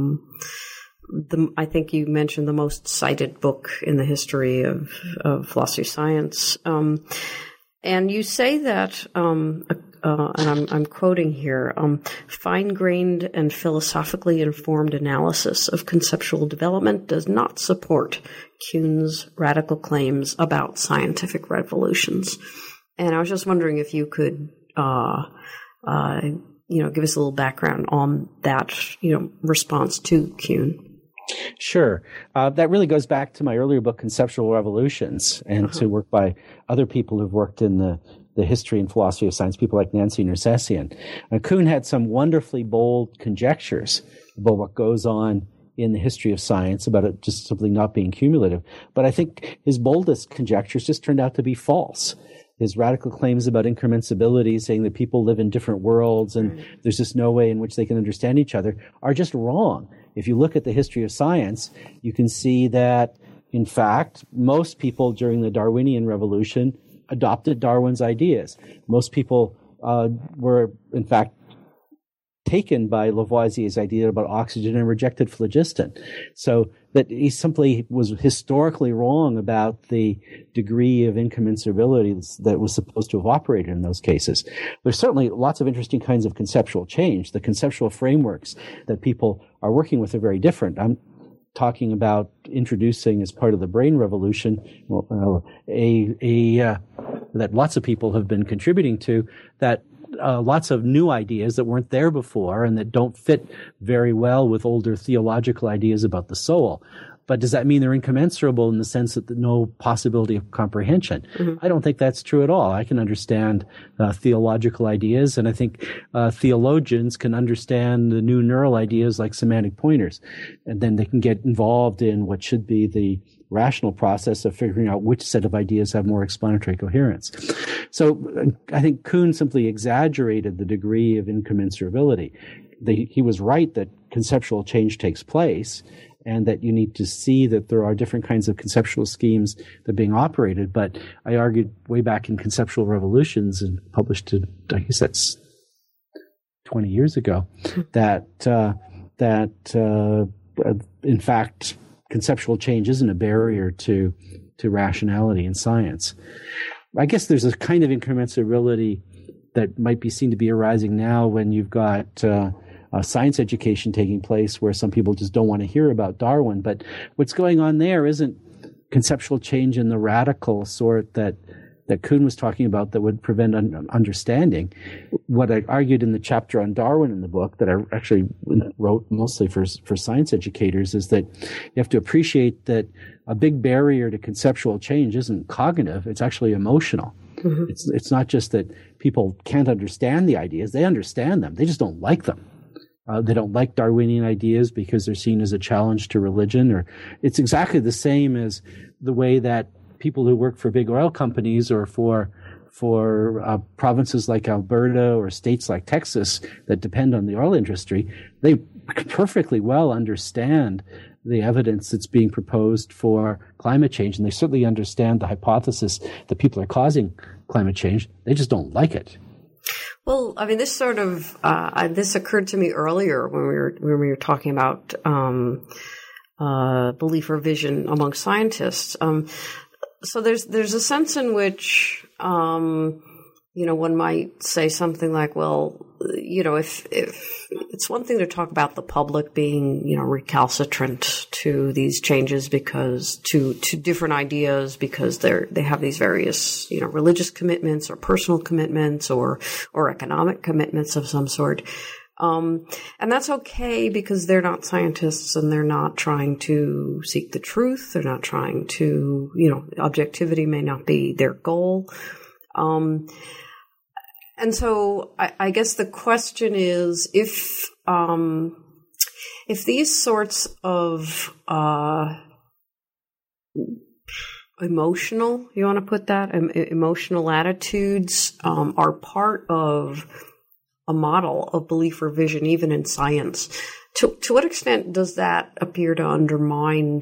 I think you mentioned the most cited book in the history of philosophy of science. And you say that, and I'm quoting here, fine-grained and philosophically informed analysis of conceptual development does not support Kuhn's radical claims about scientific revolutions. And I was just wondering if you could, give us a little background on that, response to Kuhn. Sure. That really goes back to my earlier book, Conceptual Revolutions, and to work by other people who've worked in the history and philosophy of science, people like Nancy Nersessian. Kuhn had some wonderfully bold conjectures about what goes on in the history of science, about it just simply not being cumulative. But I think his boldest conjectures just turned out to be false. His radical claims about incommensurability, saying that people live in different worlds and there's just no way in which they can understand each other, are just wrong. If you look at the history of science, you can see that, in fact, most people during the Darwinian Revolution adopted Darwin's ideas. Most people were, in fact, taken by Lavoisier's idea about oxygen and rejected phlogiston. So that he simply was historically wrong about the degree of incommensurability that was supposed to have operated in those cases. There's certainly lots of interesting kinds of conceptual change. The conceptual frameworks that people are working with are very different. I'm talking about introducing, as part of the brain revolution, that lots of people have been contributing to, that lots of new ideas that weren't there before and that don't fit very well with older theological ideas about the soul. But does that mean they're incommensurable in the sense that there's no possibility of comprehension? I don't think that's true at all. I can understand theological ideas, and I think theologians can understand the new neural ideas like semantic pointers. And then they can get involved in what should be the rational process of figuring out which set of ideas have more explanatory coherence. So I think Kuhn simply exaggerated the degree of incommensurability. He was right that conceptual change takes place, and that you need to see that there are different kinds of conceptual schemes that are being operated. But I argued way back in Conceptual Revolutions and published it, I guess that's 20 years ago, that in fact, conceptual change isn't a barrier to rationality in science. I guess there's a kind of incommensurability that might be seen to be arising now when you've got science education taking place where some people just don't want to hear about Darwin. But what's going on there isn't conceptual change in the radical sort that Kuhn was talking about that would prevent understanding. What I argued in the chapter on Darwin in the book that I actually wrote mostly for science educators is that you have to appreciate that a big barrier to conceptual change isn't cognitive, it's actually emotional. It's not just that people can't understand the ideas, they understand them, they just don't like them. They don't like Darwinian ideas because they're seen as a challenge to religion, or it's exactly the same as the way that people who work for big oil companies or for provinces like Alberta or states like Texas that depend on the oil industry, they perfectly well understand the evidence that's being proposed for climate change, and they certainly understand the hypothesis that people are causing climate change. They just don't like it. Well, I mean, this sort of this occurred to me earlier when we were talking about belief or vision among scientists. So there's a sense in which one might say something like, well, if it's one thing to talk about the public being recalcitrant to these changes because to different ideas because they have these various religious commitments or personal commitments or economic commitments of some sort. And that's okay because they're not scientists and they're not trying to seek the truth. They're not trying to, objectivity may not be their goal. And so I guess the question is if these sorts of, emotional, you want to put that, emotional attitudes, are part of a model of belief or vision, even in science. To what extent does that appear to undermine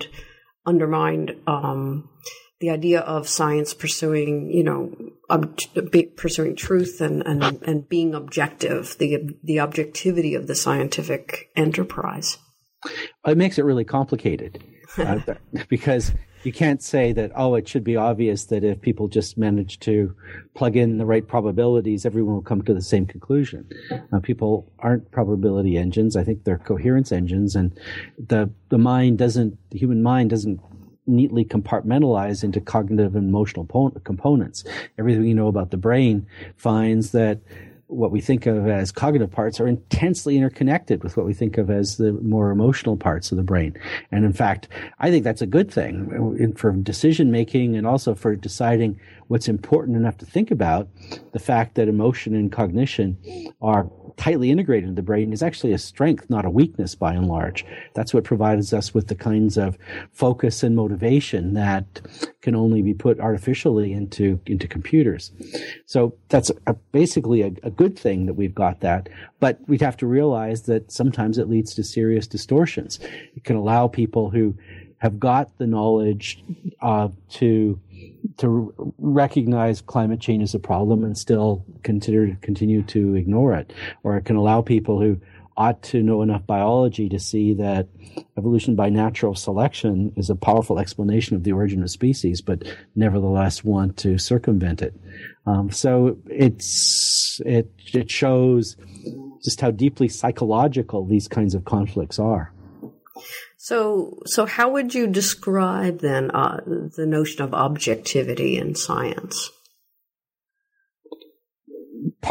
the idea of science pursuing, pursuing truth and being objective, the objectivity of the scientific enterprise? It makes it really complicated because you can't say that, it should be obvious that if people just manage to plug in the right probabilities, everyone will come to the same conclusion. People aren't probability engines. I think they're coherence engines, and the human mind doesn't neatly compartmentalize into cognitive and emotional components. Everything we know about the brain finds that what we think of as cognitive parts are intensely interconnected with what we think of as the more emotional parts of the brain. And in fact, I think that's a good thing for decision making and also for deciding what's important enough to think about. The fact that emotion and cognition are tightly integrated in the brain is actually a strength, not a weakness by and large. That's what provides us with the kinds of focus and motivation that can only be put artificially into computers. So that's basically a good thing that we've got that, but we'd have to realize that sometimes it leads to serious distortions. It can allow people who have got the knowledge to recognize climate change as a problem and still continue to ignore it. Or it can allow people who ought to know enough biology to see that evolution by natural selection is a powerful explanation of the origin of species, but nevertheless want to circumvent it. So it shows just how deeply psychological these kinds of conflicts are. So how would you describe then the notion of objectivity in science?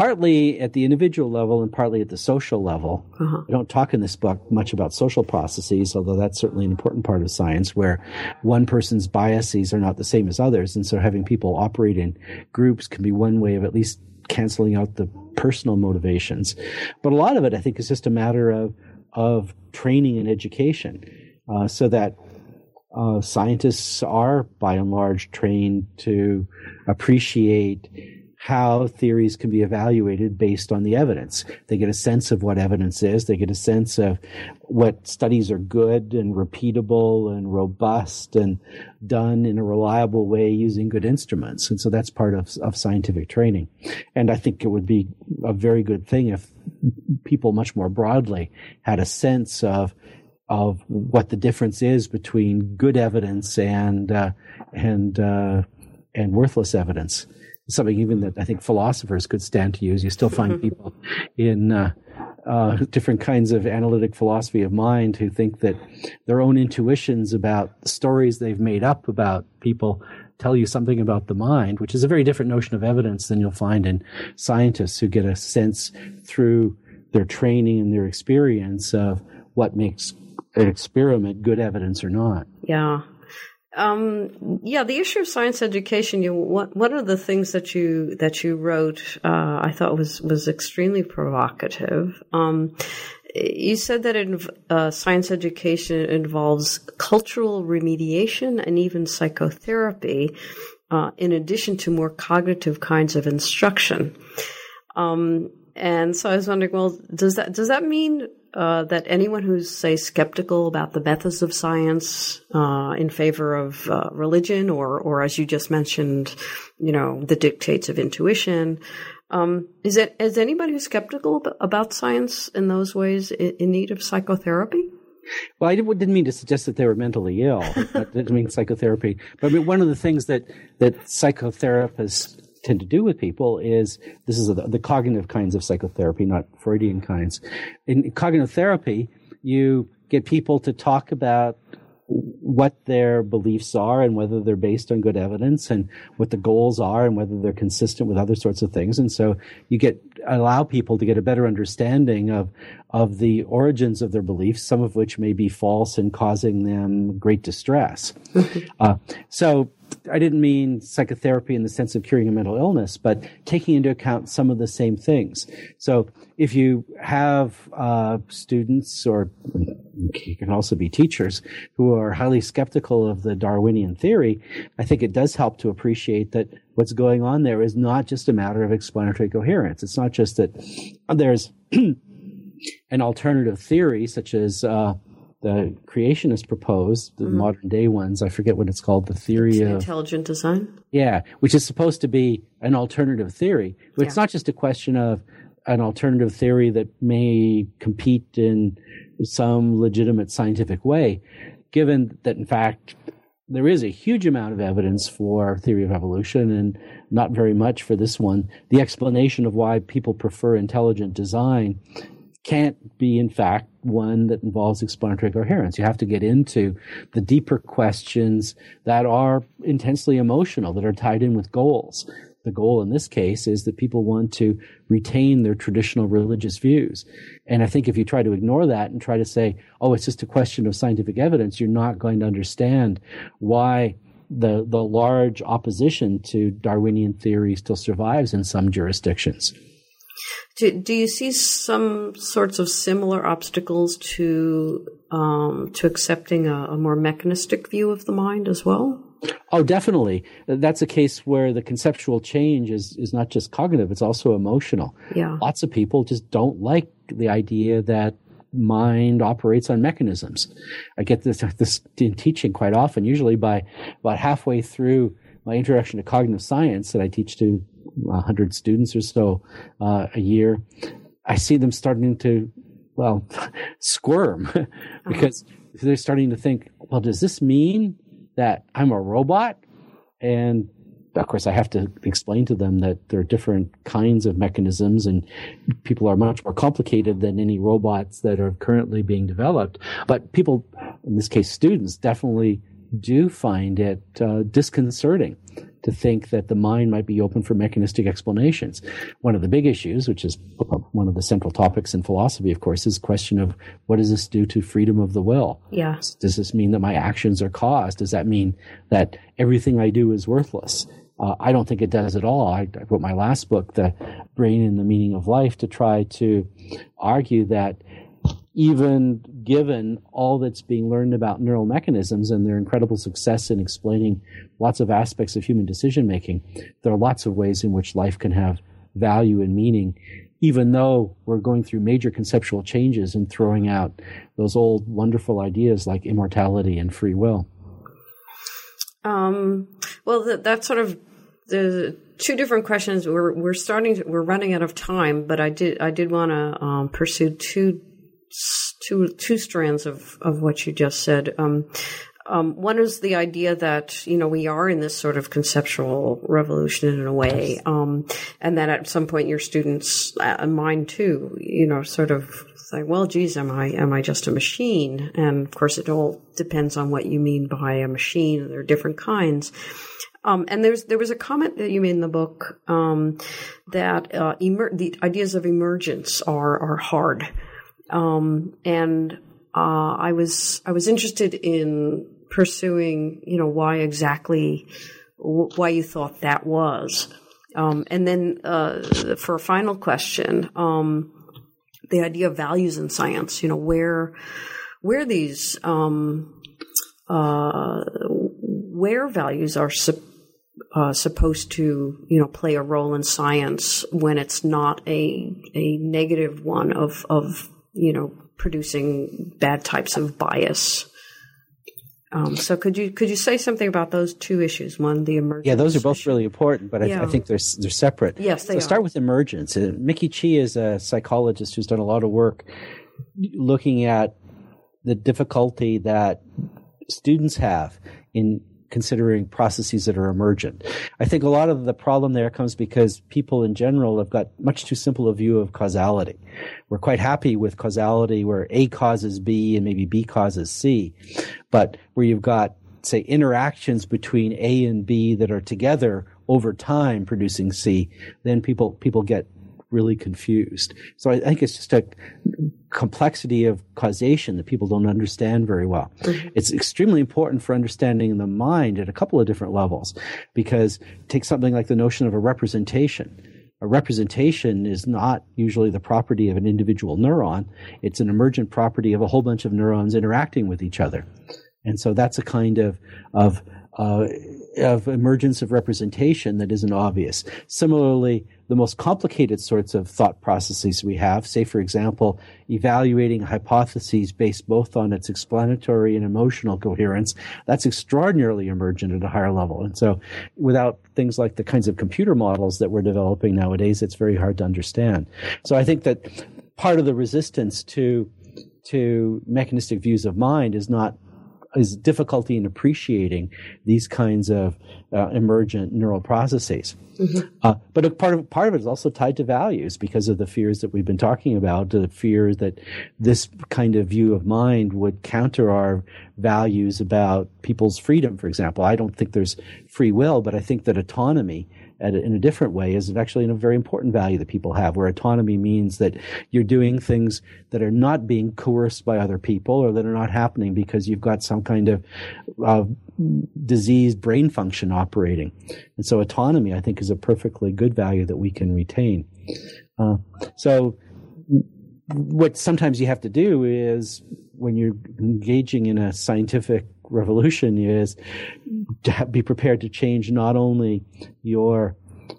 partly at the individual level and partly at the social level. I don't talk in this book much about social processes, although that's certainly an important part of science, where one person's biases are not the same as others. And so having people operate in groups can be one way of at least canceling out the personal motivations. But a lot of it, I think, is just a matter of training and education, so that scientists are, by and large, trained to appreciate how theories can be evaluated based on the evidence. They get a sense of what evidence is. They get a sense of what studies are good and repeatable and robust and done in a reliable way using good instruments. And so that's part of scientific training. And I think it would be a very good thing if people much more broadly had a sense of what the difference is between good evidence and worthless evidence. Something even that I think philosophers could stand to use. You still find people in different kinds of analytic philosophy of mind who think that their own intuitions about stories they've made up about people tell you something about the mind, which is a very different notion of evidence than you'll find in scientists who get a sense through their training and their experience of what makes an experiment good evidence or not. Yeah. The issue of science education. One of the things that you wrote, I thought was extremely provocative. You said that science education involves cultural remediation and even psychotherapy, in addition to more cognitive kinds of instruction. And so I was wondering, well, does that mean that anyone who's, say, skeptical about the methods of science in favor of religion, or as you just mentioned, the dictates of intuition, is anybody who's skeptical about science in those ways in need of psychotherapy? Well, I didn't mean to suggest that they were mentally ill. That didn't mean psychotherapy. But I mean, one of the things that psychotherapists tend to do with people is, this is the cognitive kinds of psychotherapy, not Freudian kinds. In cognitive therapy, you get people to talk about what their beliefs are and whether they're based on good evidence, and what the goals are and whether they're consistent with other sorts of things. And so you allow people to get a better understanding of the origins of their beliefs, some of which may be false and causing them great distress. So I didn't mean psychotherapy in the sense of curing a mental illness, but taking into account some of the same things. So if you have students, or you can also be teachers, who are highly skeptical of the Darwinian theory, I think it does help to appreciate that what's going on there is not just a matter of explanatory coherence. It's not just that there's an alternative theory, such as the creationists proposed, the modern day ones, I forget what it's called, the theory of intelligent design. Yeah, which is supposed to be an alternative theory. But it's not just a question of an alternative theory that may compete in some legitimate scientific way, given that, in fact, there is a huge amount of evidence for theory of evolution and not very much for this one. The explanation of why people prefer intelligent design can't be, in fact, one that involves explanatory coherence. You have to get into the deeper questions that are intensely emotional, that are tied in with goals. The goal in this case is that people want to retain their traditional religious views. And I think if you try to ignore that and try to say, oh, it's just a question of scientific evidence, you're not going to understand why the large opposition to Darwinian theory still survives in some jurisdictions. Do you see some sorts of similar obstacles to accepting a more mechanistic view of the mind as well? Oh, definitely. That's a case where the conceptual change is not just cognitive, it's also emotional. Yeah. Lots of people just don't like the idea that mind operates on mechanisms. I get this in teaching quite often, usually by about halfway through my introduction to cognitive science that I teach to 100 students or so a year. I see them starting to, squirm because they're starting to think, well, does this mean that I'm a robot? And of course, I have to explain to them that there are different kinds of mechanisms and people are much more complicated than any robots that are currently being developed. But people, in this case students, definitely do find it disconcerting to think that the mind might be open for mechanistic explanations. One of the big issues, which is one of the central topics in philosophy, of course, is the question of what does this do to freedom of the will? Yeah. Does this mean that my actions are cause? Does that mean that everything I do is worthless? I don't think it does at all. I wrote my last book, The Brain and the Meaning of Life, to try to argue that even given all that's being learned about neural mechanisms and their incredible success in explaining lots of aspects of human decision-making, there are lots of ways in which life can have value and meaning, even though we're going through major conceptual changes and throwing out those old wonderful ideas like immortality and free will. Well, that's sort of the two different questions. We're running out of time, but I did want to pursue two strands of what you just said. One is the idea that, we are in this sort of conceptual revolution in a way, and that at some point your students, and mine too, sort of say, well, geez, am I just a machine? And of course, it all depends on what you mean by a machine. There are different kinds. And there was a comment that you made in the book, that the ideas of emergence are hard. And I was interested in pursuing, why you thought that was. And then, for a final question, the idea of values in science, where these, where values are supposed to, play a role in science when it's not a negative one of producing bad types of bias. So could you say something about those two issues? One, the emergence. Yeah, those are both really important, but I think they're separate. Yes, they are. So start with emergence. Mickey Chi is a psychologist who's done a lot of work looking at the difficulty that students have in considering processes that are emergent. I think a lot of the problem there comes because people in general have got much too simple a view of causality. We're quite happy with causality where A causes B and maybe B causes C, but where you've got, say, interactions between A and B that are together over time producing C, then people get really confused. So I think it's just a complexity of causation that people don't understand very well. Mm-hmm. It's extremely important for understanding the mind at a couple of different levels, because take something like the notion of a representation. A representation is not usually the property of an individual neuron. It's an emergent property of a whole bunch of neurons interacting with each other. And so that's a kind of emergence of representation that isn't obvious. Similarly, the most complicated sorts of thought processes we have, say, for example, evaluating hypotheses based both on its explanatory and emotional coherence, that's extraordinarily emergent at a higher level. And so without things like the kinds of computer models that we're developing nowadays, it's very hard to understand. So I think that part of the resistance to mechanistic views of mind is difficulty in appreciating these kinds of emergent neural processes. Mm-hmm. But part of it is also tied to values because of the fears that we've been talking about, the fear that this kind of view of mind would counter our values about people's freedom, for example. I don't think there's free will, but I think that autonomy in a different way is actually a very important value that people have, where autonomy means that you're doing things that are not being coerced by other people or that are not happening because you've got some kind of diseased brain function operating. And so autonomy, I think, is a perfectly good value that we can retain. So what sometimes you have to do is, when you're engaging in a scientific revolution, is to be prepared to change not only your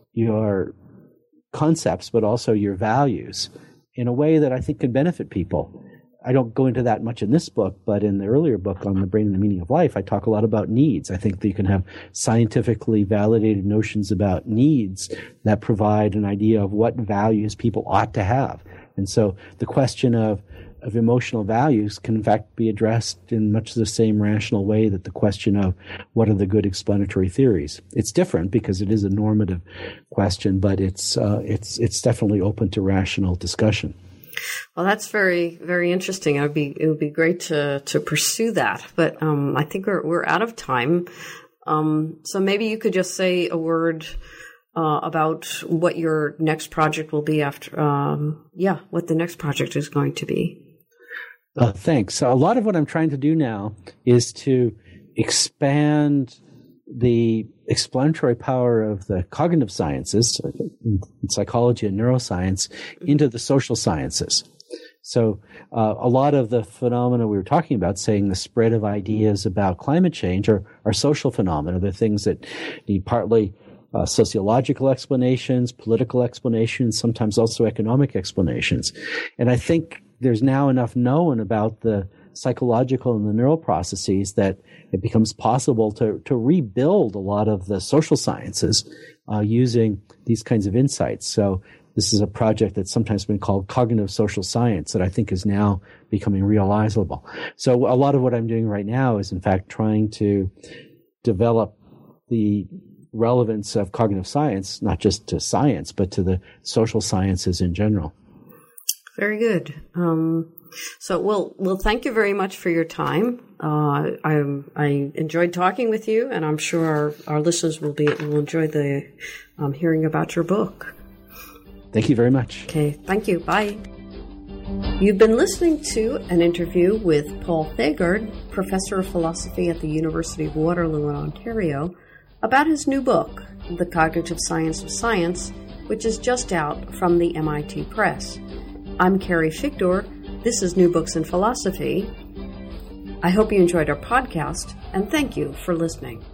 concepts but also your values in a way that I think can benefit people. I don't go into that much in this book, but in the earlier book on the brain and the meaning of life, I talk a lot about needs. I think that you can have scientifically validated notions about needs that provide an idea of what values people ought to have. And so the question of emotional values can in fact be addressed in much the same rational way that the question of what are the good explanatory theories. It's different because it is a normative question, but it's definitely open to rational discussion. Well, that's very, very interesting. It would be great to pursue that, but I think we're out of time. So maybe you could just say a word about what your next project will be after, what the next project is going to be. Thanks. So a lot of what I'm trying to do now is to expand the explanatory power of the cognitive sciences, psychology and neuroscience, into the social sciences. So a lot of the phenomena we were talking about, saying the spread of ideas about climate change, are social phenomena. They're things that need partly sociological explanations, political explanations, sometimes also economic explanations. And I think there's now enough known about the psychological and the neural processes that it becomes possible to rebuild a lot of the social sciences using these kinds of insights. So this is a project that's sometimes been called cognitive social science that I think is now becoming realizable. So a lot of what I'm doing right now is, in fact, trying to develop the relevance of cognitive science, not just to science, but to the social sciences in general. Very good. So, well, thank you very much for your time. I enjoyed talking with you, and I'm sure our listeners will enjoy the hearing about your book. Thank you very much. Okay, thank you. Bye. You've been listening to an interview with Paul Thagard, Professor of Philosophy at the University of Waterloo in Ontario, about his new book, The Cognitive Science of Science, which is just out from the MIT Press. I'm Carrie Figdor. This is New Books in Philosophy. I hope you enjoyed our podcast, and thank you for listening.